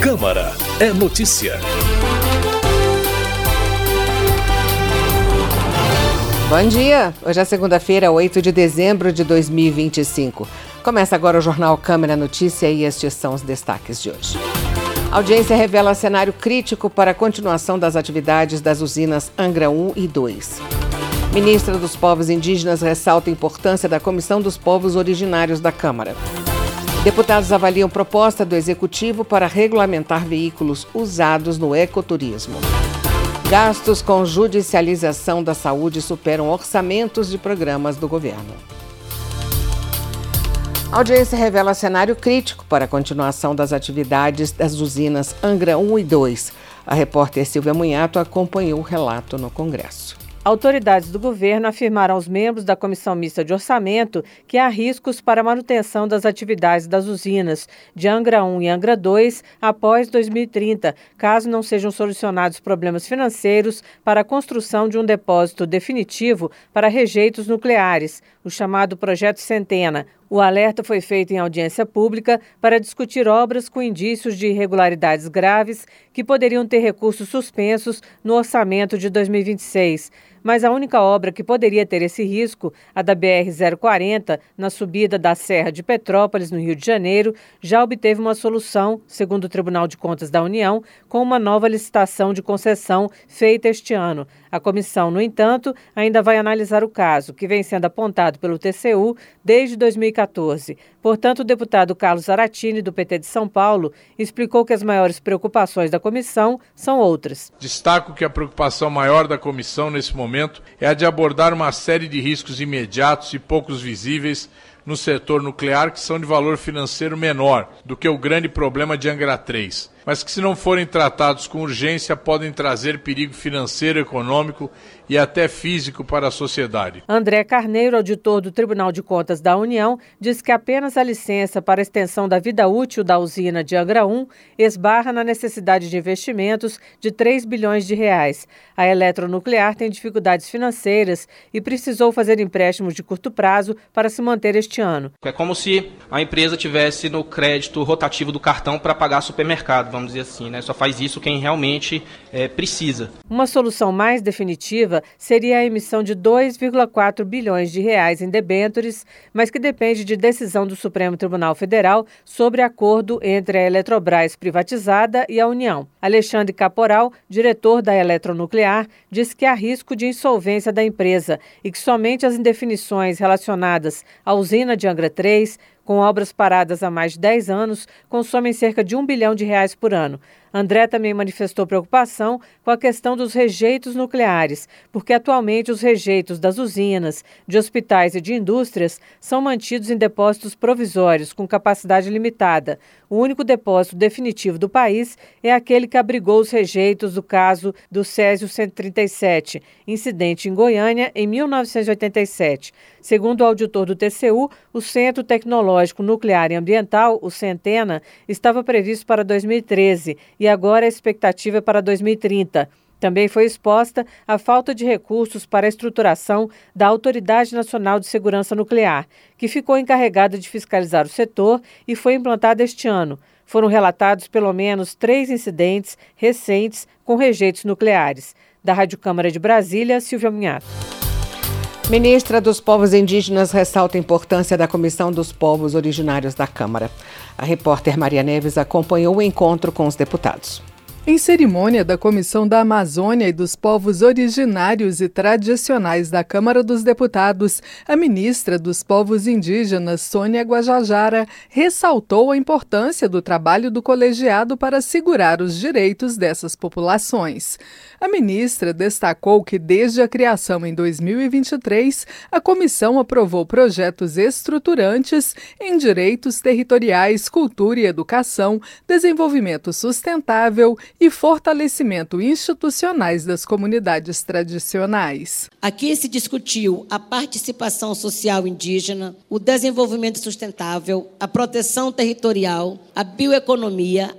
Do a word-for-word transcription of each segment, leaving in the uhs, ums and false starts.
Câmara é notícia. Bom dia! Hoje é segunda-feira, oito de dezembro de dois mil e vinte e cinco. Começa agora o Jornal Câmara Notícia e estes são os destaques de hoje. A audiência revela cenário crítico para a continuação das atividades das usinas Angra um e dois. Ministra dos Povos Indígenas ressalta a importância da Comissão dos Povos Originários da Câmara. Deputados avaliam proposta do Executivo para regulamentar veículos usados no ecoturismo. Gastos com judicialização da saúde superam orçamentos de programas do governo. A audiência revela cenário crítico para a continuação das atividades das usinas Angra um e dois. A repórter Silvia Munhato acompanhou o relato no Congresso. Autoridades do governo afirmaram aos membros da Comissão Mista de Orçamento que há riscos para a manutenção das atividades das usinas de Angra um e Angra dois após dois mil e trinta, caso não sejam solucionados problemas financeiros para a construção de um depósito definitivo para rejeitos nucleares, o chamado Projeto Centena. O alerta foi feito em audiência pública para discutir obras com indícios de irregularidades graves que poderiam ter recursos suspensos no orçamento de dois mil e vinte e seis. Mas a única obra que poderia ter esse risco, a da B R zero quarenta, na subida da Serra de Petrópolis, no Rio de Janeiro, já obteve uma solução, segundo o Tribunal de Contas da União, com uma nova licitação de concessão feita este ano. A comissão, no entanto, ainda vai analisar o caso, que vem sendo apontado pelo T C U desde dois mil e quatorze. Portanto, o deputado Carlos Zaratini, do P T de São Paulo, explicou que as maiores preocupações da comissão são outras. Destaco que a preocupação maior da comissão nesse momento é a de abordar uma série de riscos imediatos e poucos visíveis no setor nuclear que são de valor financeiro menor do que o grande problema de Angra três, mas que, se não forem tratados com urgência, podem trazer perigo financeiro, econômico e até físico para a sociedade. André Carneiro, auditor do Tribunal de Contas da União, diz que apenas a licença para a extensão da vida útil da usina de Angra um esbarra na necessidade de investimentos de três bilhões de reais. A Eletronuclear tem dificuldades financeiras e precisou fazer empréstimos de curto prazo para se manter este ano. É como se a empresa tivesse no crédito rotativo do cartão para pagar supermercado, vamos dizer assim, né? Só faz isso quem realmente é, precisa. Uma solução mais definitiva seria a emissão de dois vírgula quatro bilhões de reais em debêntures, mas que depende de decisão do Supremo Tribunal Federal sobre acordo entre a Eletrobras privatizada e a União. Alexandre Caporal, diretor da Eletronuclear, diz que há risco de insolvência da empresa e que somente as indefinições relacionadas à usina de Angra três, com obras paradas há mais de dez anos, consomem cerca de um bilhão de reais por ano. André também manifestou preocupação com a questão dos rejeitos nucleares, porque atualmente os rejeitos das usinas, de hospitais e de indústrias são mantidos em depósitos provisórios com capacidade limitada. O único depósito definitivo do país é aquele que abrigou os rejeitos do caso do Césio cento e trinta e sete, incidente em Goiânia em mil novecentos e oitenta e sete. Segundo o auditor do T C U, o Centro Tecnológico Nuclear e Ambiental, o Centena, estava previsto para dois mil e treze e agora a expectativa é para dois mil e trinta. Também foi exposta a falta de recursos para a estruturação da Autoridade Nacional de Segurança Nuclear, que ficou encarregada de fiscalizar o setor e foi implantada este ano. Foram relatados pelo menos três incidentes recentes com rejeitos nucleares. Da Rádio Câmara de Brasília, Silvia Munhato. Ministra dos Povos Indígenas ressalta a importância da Comissão dos Povos Originários da Câmara. A repórter Maria Neves acompanhou o encontro com os deputados. Em cerimônia da Comissão da Amazônia e dos Povos Originários e Tradicionais da Câmara dos Deputados, a ministra dos Povos Indígenas, Sônia Guajajara, ressaltou a importância do trabalho do colegiado para assegurar os direitos dessas populações. A ministra destacou que, desde a criação em dois mil e vinte e três, a comissão aprovou projetos estruturantes em direitos territoriais, cultura e educação, desenvolvimento sustentável e fortalecimento institucionais das comunidades tradicionais. Aqui se discutiu a participação social indígena, o desenvolvimento sustentável, a proteção territorial, a bioeconomia,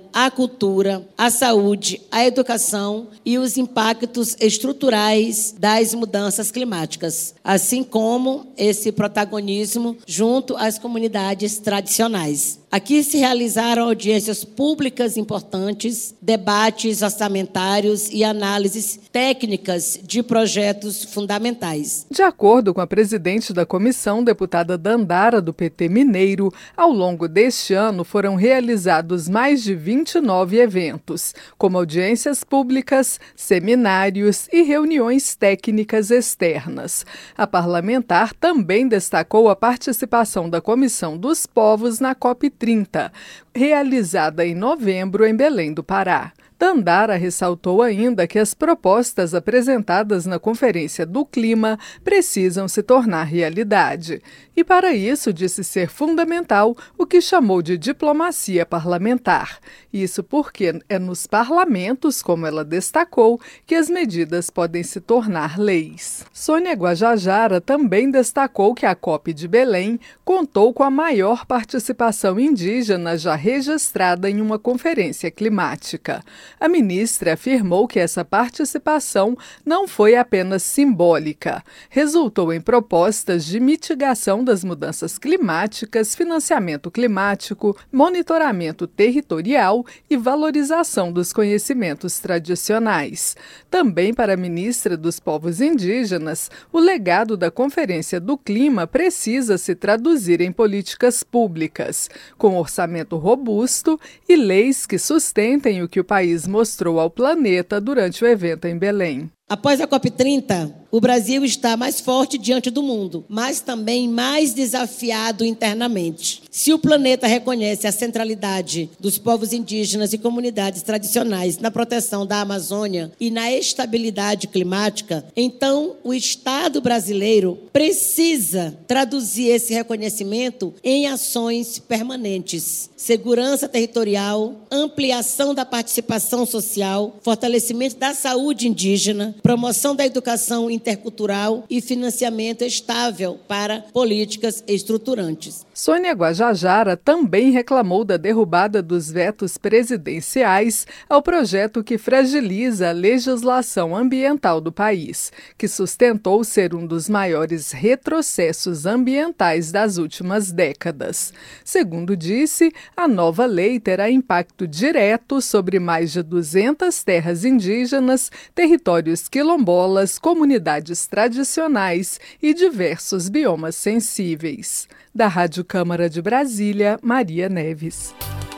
a cultura, a saúde, a educação e os impactos estruturais das mudanças climáticas, assim como esse protagonismo junto às comunidades tradicionais. Aqui se realizaram audiências públicas importantes, debates orçamentários e análises técnicas de projetos fundamentais. De acordo com a presidente da comissão, deputada Dandara, do P T Mineiro, ao longo deste ano foram realizados mais de vinte e nove eventos, como audiências públicas, seminários e reuniões técnicas externas. A parlamentar também destacou a participação da Comissão dos Povos na COP trinta, realizada em novembro em Belém do Pará. Dandara ressaltou ainda que as propostas apresentadas na Conferência do Clima precisam se tornar realidade. E para isso disse ser fundamental o que chamou de diplomacia parlamentar. Isso porque é nos parlamentos, como ela destacou, que as medidas podem se tornar leis. Sônia Guajajara também destacou que a COP de Belém contou com a maior participação indígena já registrada em uma conferência climática. A ministra afirmou que essa participação não foi apenas simbólica. Resultou em propostas de mitigação das mudanças climáticas, financiamento climático, monitoramento territorial e valorização dos conhecimentos tradicionais. Também para a ministra dos Povos Indígenas, o legado da Conferência do Clima precisa se traduzir em políticas públicas, com orçamento robusto e leis que sustentem o que o país mostrou ao planeta durante o evento em Belém. Após a COP trinta, o Brasil está mais forte diante do mundo, mas também mais desafiado internamente. Se o planeta reconhece a centralidade dos povos indígenas e comunidades tradicionais na proteção da Amazônia e na estabilidade climática, então o Estado brasileiro precisa traduzir esse reconhecimento em ações permanentes. Segurança territorial, ampliação da participação social, fortalecimento da saúde indígena, promoção da educação intercultural e financiamento estável para políticas estruturantes. Sônia Guajajara também reclamou da derrubada dos vetos presidenciais ao projeto que fragiliza a legislação ambiental do país, que sustentou ser um dos maiores retrocessos ambientais das últimas décadas. Segundo disse, a nova lei terá impacto direto sobre mais de duzentas terras indígenas, territórios quilombolas, comunidades tradicionais e diversos biomas sensíveis. Da Rádio Câmara de Brasília, Maria Neves.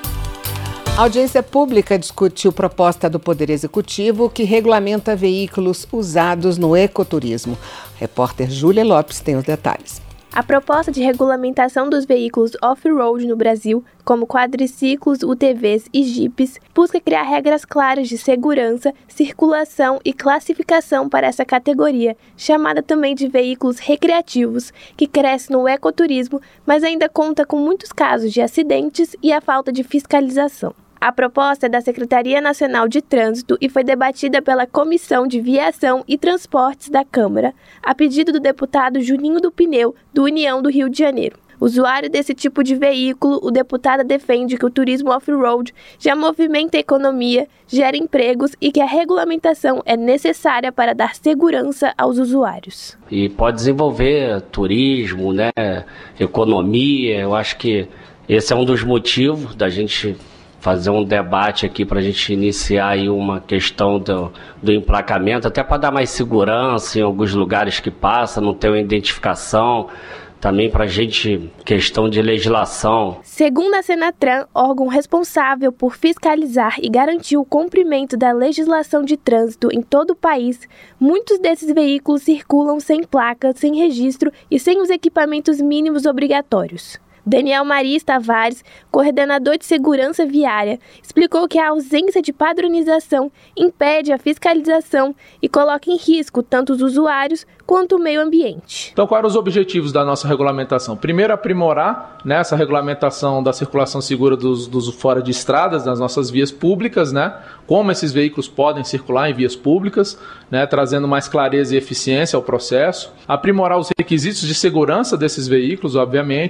A audiência pública discutiu proposta do Poder Executivo que regulamenta veículos usados no ecoturismo. A repórter Júlia Lopes tem os detalhes. A proposta de regulamentação dos veículos off-road no Brasil, como quadriciclos, U T Vs e jipes, busca criar regras claras de segurança, circulação e classificação para essa categoria, chamada também de veículos recreativos, que cresce no ecoturismo, mas ainda conta com muitos casos de acidentes e a falta de fiscalização. A proposta é da Secretaria Nacional de Trânsito e foi debatida pela Comissão de Viação e Transportes da Câmara, a pedido do deputado Juninho do Pneu, do União do Rio de Janeiro. Usuário desse tipo de veículo, o deputado defende que o turismo off-road já movimenta a economia, gera empregos e que a regulamentação é necessária para dar segurança aos usuários. E pode desenvolver turismo, né, economia. Eu acho que esse é um dos motivos da gente fazer um debate aqui para a gente iniciar aí uma questão do, do emplacamento, até para dar mais segurança em alguns lugares que passa, não ter uma identificação, também para a gente, questão de legislação. Segundo a Senatran, órgão responsável por fiscalizar e garantir o cumprimento da legislação de trânsito em todo o país, muitos desses veículos circulam sem placa, sem registro e sem os equipamentos mínimos obrigatórios. Daniel Maris Tavares, coordenador de segurança viária, explicou que a ausência de padronização impede a fiscalização e coloca em risco tanto os usuários quanto o meio ambiente. Então, quais eram os objetivos da nossa regulamentação? Primeiro, aprimorar, né, essa regulamentação da circulação segura dos, dos fora de estradas, das nossas vias públicas, né, como esses veículos podem circular em vias públicas, né, trazendo mais clareza e eficiência ao processo. Aprimorar os requisitos de segurança desses veículos, obviamente.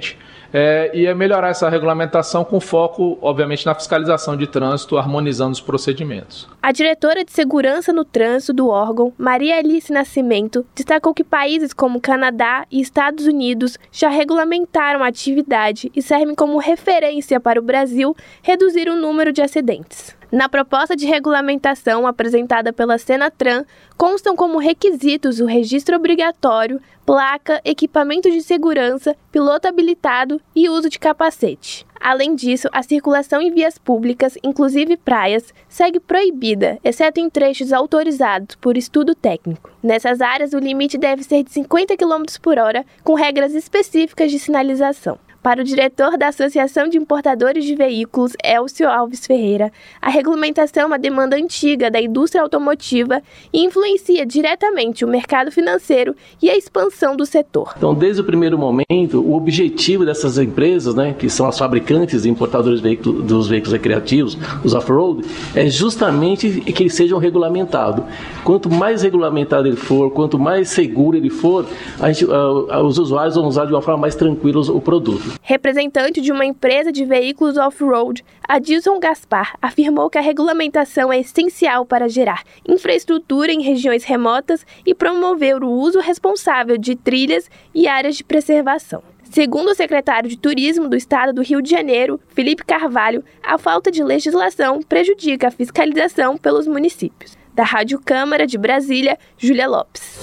é, e é melhorar essa regulamentação com foco, obviamente, na fiscalização de trânsito, harmonizando os procedimentos. A diretora de Segurança no Trânsito do órgão, Maria Alice Nascimento, destacou que países como Canadá e Estados Unidos já regulamentaram a atividade e servem como referência para o Brasil reduzir o número de acidentes. Na proposta de regulamentação apresentada pela Senatran, constam como requisitos o registro obrigatório, placa, equipamento de segurança, piloto habilitado e uso de capacete. Além disso, a circulação em vias públicas, inclusive praias, segue proibida, exceto em trechos autorizados por estudo técnico. Nessas áreas, o limite deve ser de cinquenta quilômetros por hora, com regras específicas de sinalização. Para o diretor da Associação de Importadores de Veículos, Elcio Alves Ferreira, a regulamentação é uma demanda antiga da indústria automotiva e influencia diretamente o mercado financeiro e a expansão do setor. Então, desde o primeiro momento, o objetivo dessas empresas, né, que são as fabricantes e importadores de veículos, dos veículos recreativos, os off-road, é justamente que eles sejam regulamentados. Quanto mais regulamentado ele for, quanto mais seguro ele for, a gente, uh, os usuários vão usar de uma forma mais tranquila o produto. Representante de uma empresa de veículos off-road, Adilson Gaspar, afirmou que a regulamentação é essencial para gerar infraestrutura em regiões remotas e promover o uso responsável de trilhas e áreas de preservação. Segundo o secretário de Turismo do Estado do Rio de Janeiro, Felipe Carvalho, a falta de legislação prejudica a fiscalização pelos municípios. Da Rádio Câmara de Brasília, Júlia Lopes.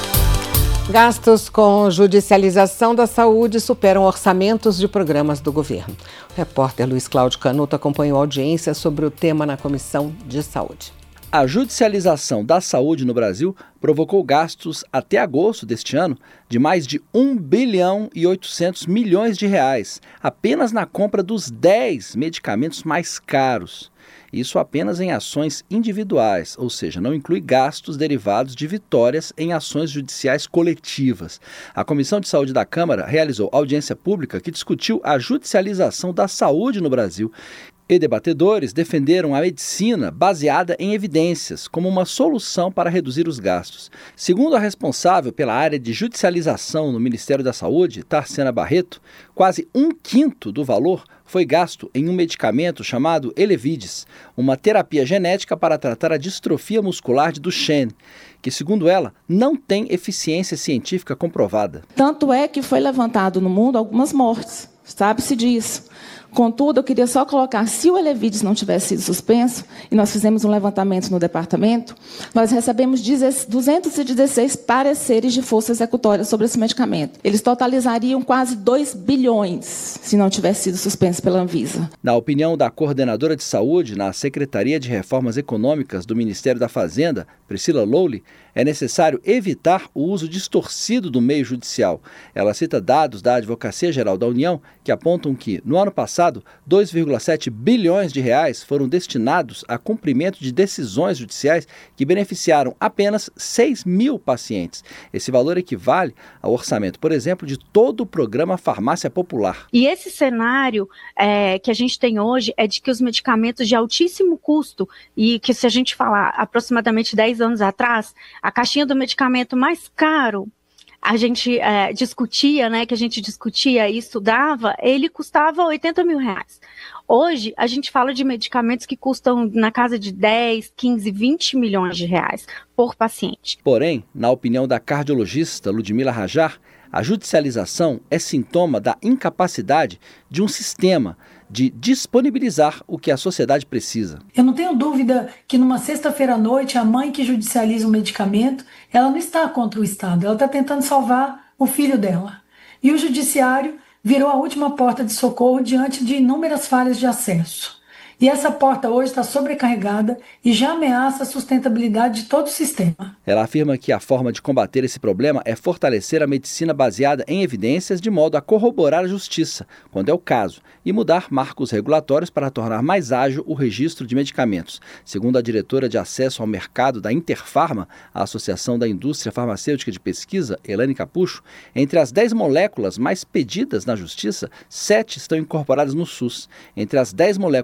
Gastos com judicialização da saúde superam orçamentos de programas do governo. O repórter Luiz Cláudio Canuto acompanhou a audiência sobre o tema na Comissão de Saúde. A judicialização da saúde no Brasil provocou gastos até agosto deste ano de mais de um bilhão e oitocentos milhões de reais, apenas na compra dos dez medicamentos mais caros. Isso apenas em ações individuais, ou seja, não inclui gastos derivados de vitórias em ações judiciais coletivas. A Comissão de Saúde da Câmara realizou audiência pública que discutiu a judicialização da saúde no Brasil. E debatedores defenderam a medicina baseada em evidências como uma solução para reduzir os gastos. Segundo a responsável pela área de judicialização no Ministério da Saúde, Tarciana Barreto, quase um quinto do valor foi gasto em um medicamento chamado Elevidys, uma terapia genética para tratar a distrofia muscular de Duchenne, que, segundo ela, não tem eficiência científica comprovada. Tanto é que foi levantado no mundo algumas mortes, sabe-se disso. Contudo, eu queria só colocar, se o Elevidys não tivesse sido suspenso, e nós fizemos um levantamento no departamento, nós recebemos duzentos e dezesseis pareceres de força executória sobre esse medicamento. Eles totalizariam quase dois bilhões se não tivesse sido suspenso pela Anvisa. Na opinião da coordenadora de saúde na Secretaria de Reformas Econômicas do Ministério da Fazenda, Priscila Lowley, é necessário evitar o uso distorcido do meio judicial. Ela cita dados da Advocacia Geral da União que apontam que, no ano passado, dois vírgula sete bilhões de reais foram destinados a cumprimento de decisões judiciais que beneficiaram apenas seis mil pacientes. Esse valor equivale ao orçamento, por exemplo, de todo o programa Farmácia Popular. E esse cenário é, que a gente tem hoje é de que os medicamentos de altíssimo custo, e que se a gente falar aproximadamente dez anos atrás, a caixinha do medicamento mais caro, a gente é, discutia, né, que a gente discutia e estudava, ele custava oitenta mil reais. Hoje, a gente fala de medicamentos que custam na casa de dez, quinze, vinte milhões de reais por paciente. Porém, na opinião da cardiologista Ludmila Rajar, a judicialização é sintoma da incapacidade de um sistema de disponibilizar o que a sociedade precisa. Eu não tenho dúvida que numa sexta-feira à noite, a mãe que judicializa um medicamento, ela não está contra o Estado, ela está tentando salvar o filho dela. E o judiciário virou a última porta de socorro diante de inúmeras falhas de acesso. E essa porta hoje está sobrecarregada e já ameaça a sustentabilidade de todo o sistema. Ela afirma que a forma de combater esse problema é fortalecer a medicina baseada em evidências de modo a corroborar a justiça, quando é o caso, e mudar marcos regulatórios para tornar mais ágil o registro de medicamentos. Segundo a diretora de acesso ao mercado da Interfarma, a Associação da Indústria Farmacêutica de Pesquisa, Elane Capucho, entre as dez moléculas mais pedidas na justiça, sete estão incorporadas no SUS. Entre as dez moléculas mais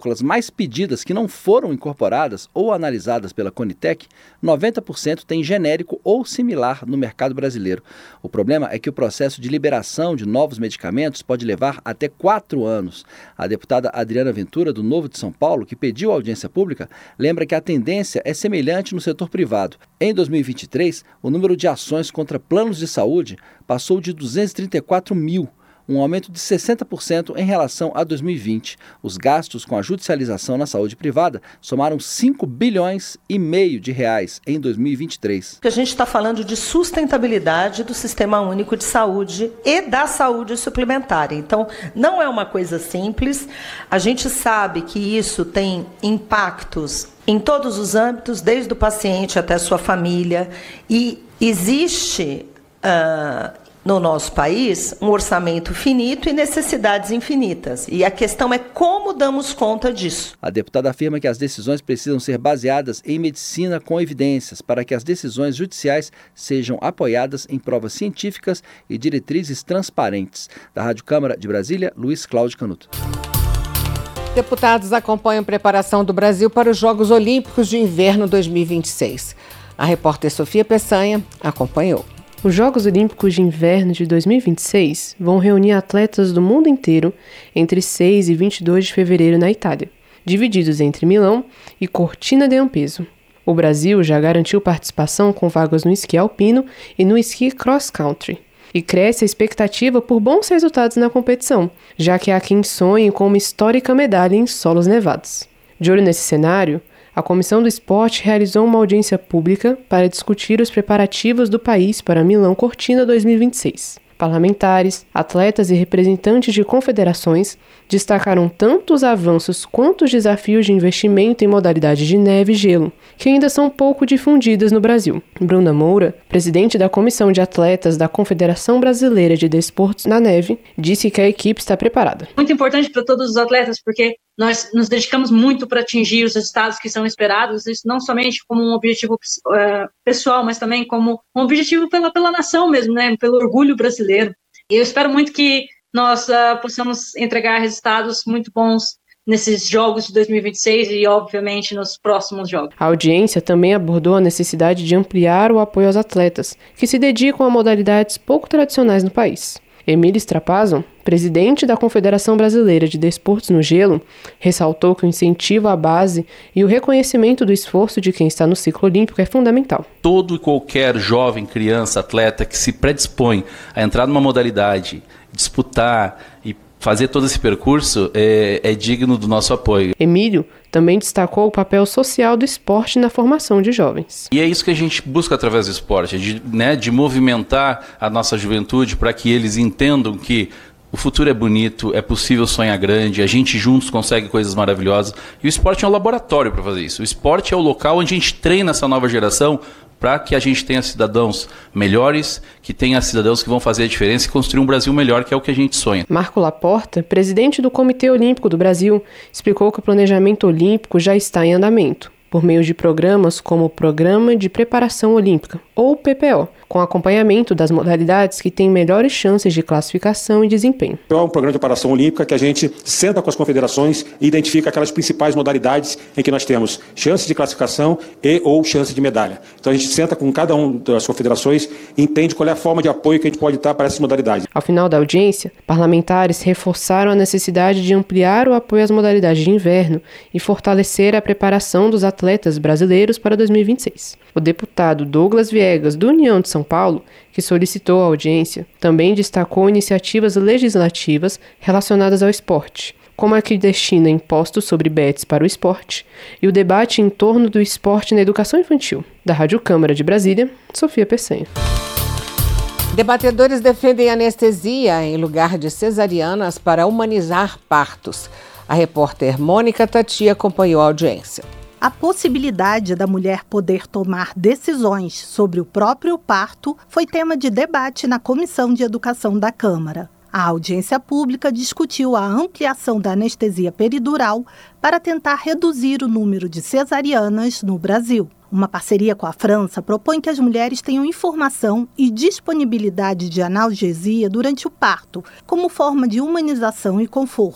demais pedidas que não foram incorporadas ou analisadas pela Conitec, noventa por cento têm genérico ou similar no mercado brasileiro. O problema é que o processo de liberação de novos medicamentos pode levar até quatro anos. A deputada Adriana Ventura, do Novo de São Paulo, que pediu audiência pública, lembra que a tendência é semelhante no setor privado. Em dois mil e vinte e três, o número de ações contra planos de saúde passou de duzentos e trinta e quatro mil, um aumento de sessenta por cento em relação a dois mil e vinte. Os gastos com a judicialização na saúde privada somaram cinco bilhões e meio de reais em dois mil e vinte e três. A gente está falando de sustentabilidade do Sistema Único de Saúde e da saúde suplementar. Então, não é uma coisa simples. A gente sabe que isso tem impactos em todos os âmbitos, desde o paciente até a sua família. E existe Uh, no nosso país, um orçamento finito e necessidades infinitas. E a questão é como damos conta disso. A deputada afirma que as decisões precisam ser baseadas em medicina com evidências, para que as decisões judiciais sejam apoiadas em provas científicas e diretrizes transparentes. Da Rádio Câmara de Brasília, Luiz Cláudio Canuto. Deputados acompanham a preparação do Brasil para os Jogos Olímpicos de Inverno dois mil e vinte e seis. A repórter Sofia Peçanha acompanhou. Os Jogos Olímpicos de Inverno de dois mil e vinte e seis vão reunir atletas do mundo inteiro entre seis e vinte e dois de fevereiro na Itália, divididos entre Milão e Cortina d'Ampezzo. O Brasil já garantiu participação com vagas no esqui alpino e no esqui cross-country. E cresce a expectativa por bons resultados na competição, já que há quem sonhe com uma histórica medalha em solos nevados. De olho nesse cenário, a Comissão do Esporte realizou uma audiência pública para discutir os preparativos do país para Milão Cortina dois mil e vinte e seis. Parlamentares, atletas e representantes de confederações destacaram tanto os avanços quanto os desafios de investimento em modalidade de neve e gelo, que ainda são pouco difundidas no Brasil. Bruna Moura, presidente da Comissão de Atletas da Confederação Brasileira de Desportos na Neve, disse que a equipe está preparada. Muito importante para todos os atletas, porque nós nos dedicamos muito para atingir os resultados que são esperados, isso não somente como um objetivo uh, pessoal, mas também como um objetivo pela, pela nação mesmo, né, pelo orgulho brasileiro. E eu espero muito que nós uh, possamos entregar resultados muito bons nesses Jogos de dois mil e vinte e seis e, obviamente, nos próximos Jogos. A audiência também abordou a necessidade de ampliar o apoio aos atletas, que se dedicam a modalidades pouco tradicionais no país. Emílio Strapazon, presidente da Confederação Brasileira de Desportos no Gelo, ressaltou que o incentivo à base e o reconhecimento do esforço de quem está no ciclo olímpico é fundamental. Todo e qualquer jovem, criança, atleta que se predispõe a entrar numa modalidade, disputar e fazer todo esse percurso é, é digno do nosso apoio. Emílio também destacou o papel social do esporte na formação de jovens. E é isso que a gente busca através do esporte, de, né, de movimentar a nossa juventude para que eles entendam que o futuro é bonito, é possível sonhar grande, a gente juntos consegue coisas maravilhosas. E o esporte é um laboratório para fazer isso. O esporte é o local onde a gente treina essa nova geração para que a gente tenha cidadãos melhores, que tenha cidadãos que vão fazer a diferença e construir um Brasil melhor, que é o que a gente sonha. Marco Laporta, presidente do Comitê Olímpico do Brasil, explicou que o planejamento olímpico já está em andamento, por meio de programas como o Programa de Preparação Olímpica, ou P P O, com acompanhamento das modalidades que têm melhores chances de classificação e desempenho. É um programa de preparação olímpica que a gente senta com as confederações e identifica aquelas principais modalidades em que nós temos chances de classificação e ou chances de medalha. Então a gente senta com cada uma das confederações e entende qual é a forma de apoio que a gente pode dar para essas modalidades. Ao final da audiência, parlamentares reforçaram a necessidade de ampliar o apoio às modalidades de inverno e fortalecer a preparação dos atletas brasileiros para dois mil e vinte e seis. O deputado Douglas Viegas, do União de São Paulo, que solicitou a audiência, também destacou iniciativas legislativas relacionadas ao esporte, como a que destina impostos sobre bets para o esporte e o debate em torno do esporte na educação infantil. Da Rádio Câmara de Brasília, Sofia Peçanha. Debatedores defendem anestesia em lugar de cesarianas para humanizar partos. A repórter Mônica Tati acompanhou a audiência. A possibilidade da mulher poder tomar decisões sobre o próprio parto foi tema de debate na Comissão de Educação da Câmara. A audiência pública discutiu a ampliação da anestesia peridural para tentar reduzir o número de cesarianas no Brasil. Uma parceria com a França propõe que as mulheres tenham informação e disponibilidade de analgesia durante o parto, como forma de humanização e conforto.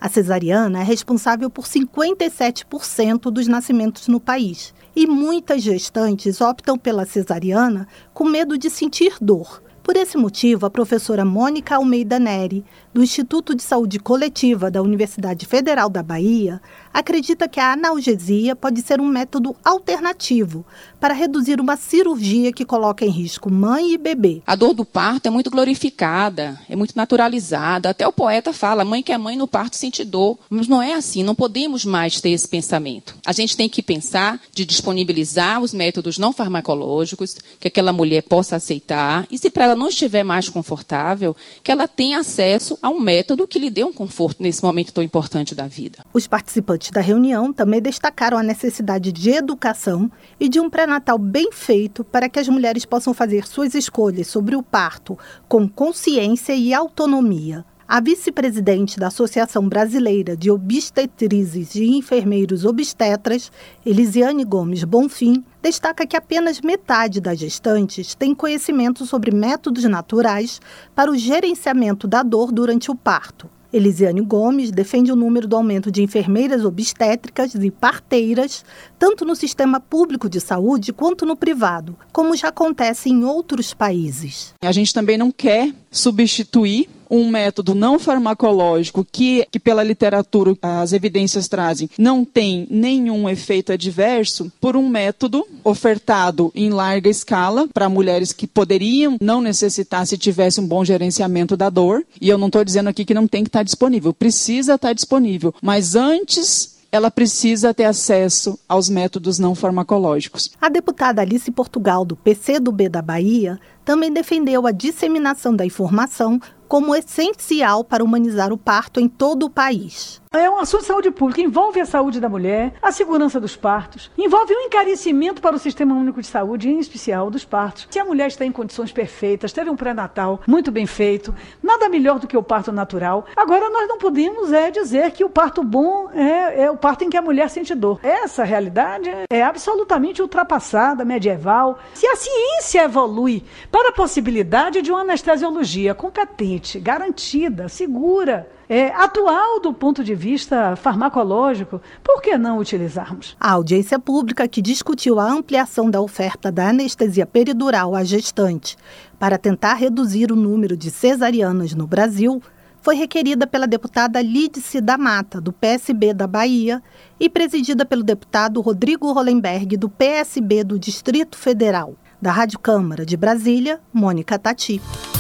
A cesariana é responsável por cinquenta e sete por cento dos nascimentos no país. E muitas gestantes optam pela cesariana com medo de sentir dor. Por esse motivo, a professora Mônica Almeida Neri, do Instituto de Saúde Coletiva da Universidade Federal da Bahia, acredita que a analgesia pode ser um método alternativo para reduzir uma cirurgia que coloca em risco mãe e bebê. A dor do parto é muito glorificada, é muito naturalizada. Até o poeta fala, mãe que é mãe no parto sente dor. Mas não é assim, não podemos mais ter esse pensamento. A gente tem que pensar de disponibilizar os métodos não farmacológicos, que aquela mulher possa aceitar, e se para ela não estiver mais confortável, que ela tenha acesso a um método que lhe dê um conforto nesse momento tão importante da vida. Os participantes da reunião também destacaram a necessidade de educação e de um pré-natal bem feito para que as mulheres possam fazer suas escolhas sobre o parto com consciência e autonomia. A vice-presidente da Associação Brasileira de Obstetrizes e Enfermeiros Obstetras, Elisiane Gomes Bonfim, destaca que apenas metade das gestantes tem conhecimento sobre métodos naturais para o gerenciamento da dor durante o parto. Elisiane Gomes defende o número do aumento de enfermeiras obstétricas e parteiras, tanto no sistema público de saúde quanto no privado, como já acontece em outros países. A gente também não quer substituir um método não farmacológico que, que pela literatura as evidências trazem, não tem nenhum efeito adverso por um método ofertado em larga escala para mulheres que poderiam não necessitar se tivesse um bom gerenciamento da dor. E eu não estou dizendo aqui que não tem que estar disponível, precisa estar disponível, mas antes ela precisa ter acesso aos métodos não farmacológicos. A deputada Alice Portugal, do P C do B da Bahia, também defendeu a disseminação da informação como essencial para humanizar o parto em todo o país. É um assunto de saúde pública, envolve a saúde da mulher, a segurança dos partos, envolve um encarecimento para o Sistema Único de Saúde, em especial dos partos. Se a mulher está em condições perfeitas, teve um pré-natal muito bem feito, nada melhor do que o parto natural. Agora, nós não podemos é, dizer que o parto bom é, é o parto em que a mulher sente dor. Essa realidade é absolutamente ultrapassada, medieval. Se a ciência evolui para a possibilidade de uma anestesiologia competente, garantida, segura, É, atual do ponto de vista farmacológico, por que não utilizarmos? A audiência pública que discutiu a ampliação da oferta da anestesia peridural à gestante para tentar reduzir o número de cesarianas no Brasil foi requerida pela deputada Lídice da Mata, do P S B da Bahia, e presidida pelo deputado Rodrigo Hollenberg, do P S B do Distrito Federal. Da Rádio Câmara de Brasília, Mônica Tati.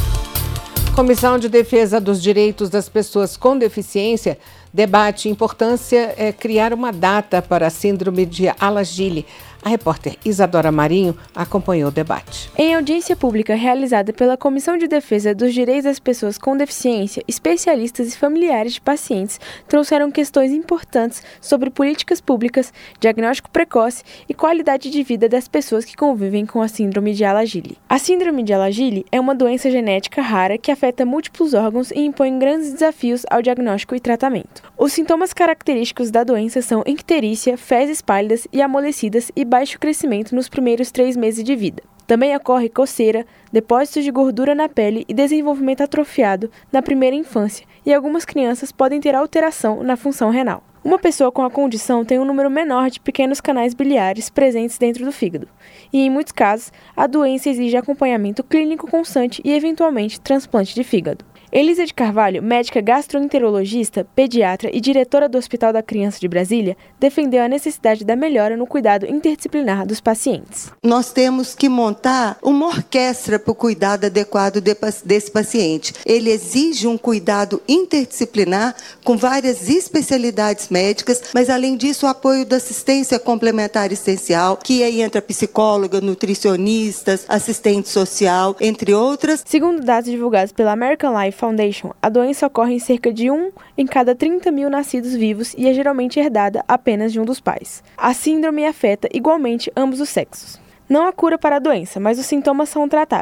Comissão de Defesa dos Direitos das Pessoas com Deficiência debate a importância é criar uma data para a síndrome de Alagille. A repórter Isadora Marinho acompanhou o debate. Em audiência pública realizada pela Comissão de Defesa dos Direitos das Pessoas com Deficiência, especialistas e familiares de pacientes trouxeram questões importantes sobre políticas públicas, diagnóstico precoce e qualidade de vida das pessoas que convivem com a síndrome de Alagille. A síndrome de Alagille é uma doença genética rara que afeta múltiplos órgãos e impõe grandes desafios ao diagnóstico e tratamento. Os sintomas característicos da doença são icterícia, fezes pálidas e amolecidas e baixo crescimento nos primeiros três meses de vida. Também ocorre coceira, depósitos de gordura na pele e desenvolvimento atrofiado na primeira infância, e algumas crianças podem ter alteração na função renal. Uma pessoa com a condição tem um número menor de pequenos canais biliares presentes dentro do fígado, e em muitos casos, a doença exige acompanhamento clínico constante e, eventualmente, transplante de fígado. Elisa de Carvalho, médica gastroenterologista, pediatra e diretora do Hospital da Criança de Brasília, defendeu a necessidade da melhora no cuidado interdisciplinar dos pacientes. Nós temos que montar uma orquestra para o cuidado adequado desse paciente. Ele exige um cuidado interdisciplinar com várias especialidades médicas, mas além disso o apoio da assistência complementar essencial, que aí entra psicóloga, nutricionistas, assistente social, entre outras. Segundo dados divulgados pela American Life Foundation, a doença ocorre em cerca de um em cada trinta mil nascidos vivos e é geralmente herdada apenas de um dos pais. A síndrome afeta igualmente ambos os sexos. Não há cura para a doença, mas os sintomas são tratáveis.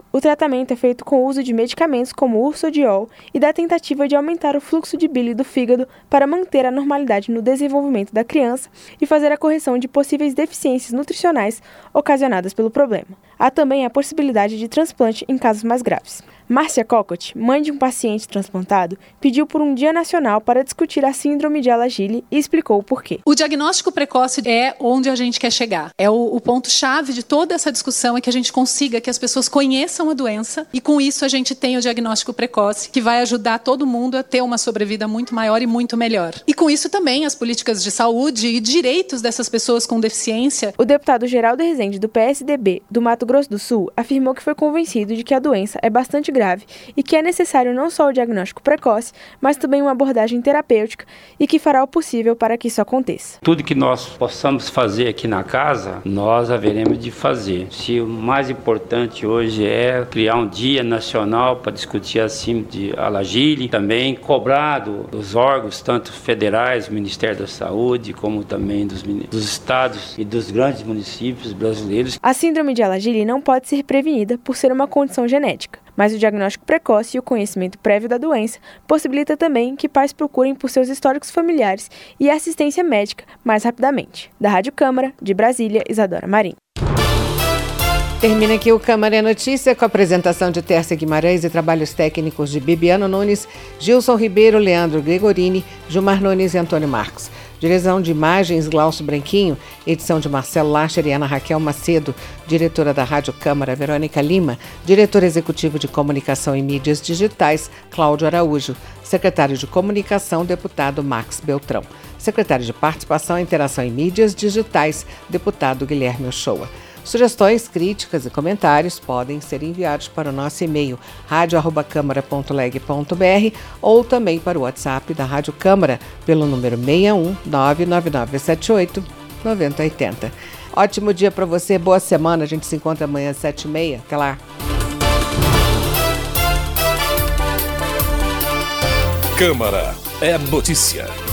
O tratamento é feito com o uso de medicamentos como ursodiol e da tentativa de aumentar o fluxo de bile do fígado para manter a normalidade no desenvolvimento da criança e fazer a correção de possíveis deficiências nutricionais ocasionadas pelo problema. Há também a possibilidade de transplante em casos mais graves. Márcia Cocotte, mãe de um paciente transplantado, pediu por um dia nacional para discutir a síndrome de Alagille e explicou o porquê. O diagnóstico precoce é onde a gente quer chegar. É o, o ponto-chave de toda essa discussão é que a gente consiga que as pessoas conheçam a doença e com isso a gente tem o diagnóstico precoce que vai ajudar todo mundo a ter uma sobrevida muito maior e muito melhor. E com isso também as políticas de saúde e direitos dessas pessoas com deficiência. O deputado Geraldo Rezende, do P S D B do Mato Grosso do Sul, afirmou que foi convencido de que a doença é bastante grave grave e que é necessário não só o diagnóstico precoce, mas também uma abordagem terapêutica e que fará o possível para que isso aconteça. Tudo que nós possamos fazer aqui na casa, nós haveremos de fazer. Se o mais importante hoje é criar um dia nacional para discutir a síndrome de Alagille, também cobrado dos órgãos, tanto federais, o Ministério da Saúde, como também dos, dos estados e dos grandes municípios brasileiros. A síndrome de Alagille não pode ser prevenida por ser uma condição genética, mas o diagnóstico precoce e o conhecimento prévio da doença possibilita também que pais procurem por seus históricos familiares e assistência médica mais rapidamente. Da Rádio Câmara, de Brasília, Isadora Marim. Termina aqui o Câmara é Notícia com a apresentação de Tércia Guimarães e trabalhos técnicos de Bibiano Nunes, Gilson Ribeiro, Leandro Gregorini, Gilmar Nunes e Antônio Marcos. Direção de imagens, Glaucio Branquinho, edição de Marcelo Lacher e Ana Raquel Macedo, diretora da Rádio Câmara, Verônica Lima, diretor executivo de Comunicação e Mídias Digitais, Cláudio Araújo, secretário de Comunicação, deputado Max Beltrão, secretário de Participação, Interação e Mídias Digitais, deputado Guilherme Ochoa. Sugestões, críticas e comentários podem ser enviados para o nosso e-mail rádio arroba câmara ponto leg ponto br ou também para o WhatsApp da Rádio Câmara pelo número seis um nove nove nove sete oito nove zero oito zero. Ótimo dia para você, boa semana, a gente se encontra amanhã às sete e meia. Até lá. Câmara é notícia.